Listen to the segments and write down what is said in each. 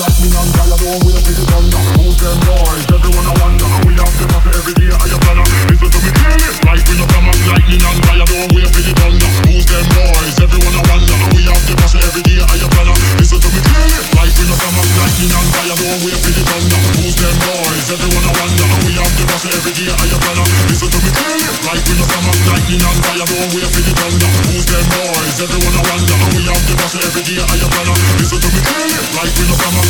lightning and fire, don't wait for the thunder. Who's them boys? Everyone I wonder. We have them up every day, I am planner. Listen to me clearly, like when you come up, lightning and fire, don't wait for the thunder. Who's them boys? Everyone I wonder. We have them up every day, I am planner. Listen to me clearly, like when you come up, lightning and fire, don't wait for the thunder. Who's them boys? Everyone I wonder. We have them up every day, I am planner. Listen to me clearly, like when you come up, lightning and fire, don't wait for the thunder. Who's them boys? Everyone I wonder. We have them up every day, I am planner. Listen to me clearly, like when you come up.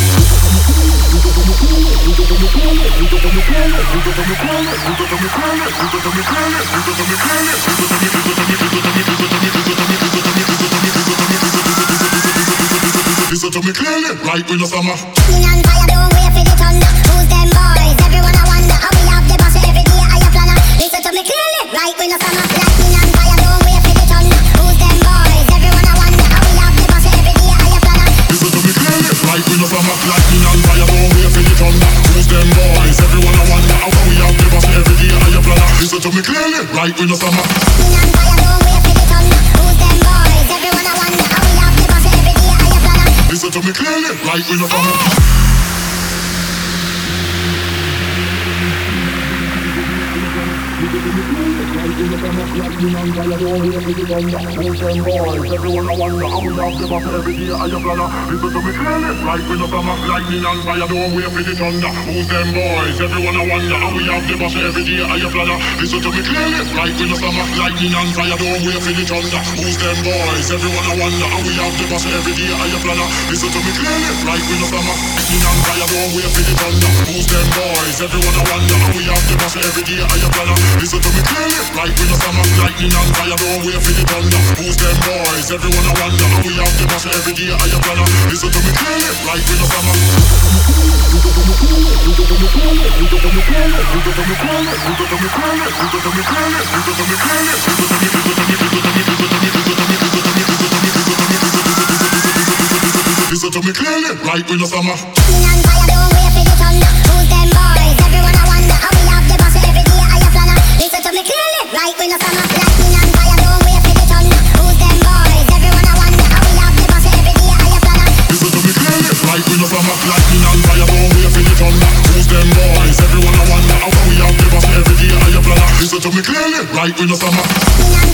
Listen to me clearly, right when you come up. Lightning and fire, don't wait for the thunder. Who's them boys? Everyone I wonder. How we have the boss every day, I am planner. Listen to me clearly, right when you come up. Lightning and fire, don't wait for the thunder. Who's them boys? Everyone I wonder. How we have the boss every day, I am planner. Listen to me clearly, right when you come up. Lightning and fire, don't wait for the thunder. Who's them boys? Everyone I wonder. How we have the boss every day, I am planner. Listen to me clearly, right when you come up. Lightning and fire, don't wait for the thunder. Who's them boys? Everyone I wonder. How we have the boss every day, I am planner. Listen to me clearly, right when you come up. Lightning and fire, don't wait for the thunder. Who's them boys? Everyone I wonder. How we have the boss every day, I am planner. Listen to me clearly, right when you come up. Lightning and fire, don't wait for the thunder. Who's them boys? Everyone I wonder. How we have the boss every day, I am planner. Listen to me clearly, right when you come up. Lightning and fire, don't wait for the thunder. Who's them boys? Everyone I wonder. How we have the boss every day, I am planner. Listen to me clearly, right when you come up. Lightning and fire, don't wait for the thunder. Who's them boys? Everyone I wonder. How we have the boss every day, I am planner. Listen to me clearly, right when you come up. Lightning and fire, don't wait for the thunder. Who's them boys? Everyone I wonder. How we have the boss every day, I am planner. Listen to me clearly, right when you come up. Listen to me clearly, right when you come up. Lightning and fire, don't wait for the thunder. Who's them boys? Everyone I wonder. How we have the boss every day, I am planner. Listen to me clearly, right when you come up. Lightning and fire, don't wait for the thunder. Who's them boys? Everyone I wonder. How we have the boss every day, I am planner. Listen to me clearly, right when you come up. Lightning and fire, don't wait for the thunder. Who's them boys? Everyone I wonder. How we have the boss every day, I am planner. Listen to me clearly, right when you come up.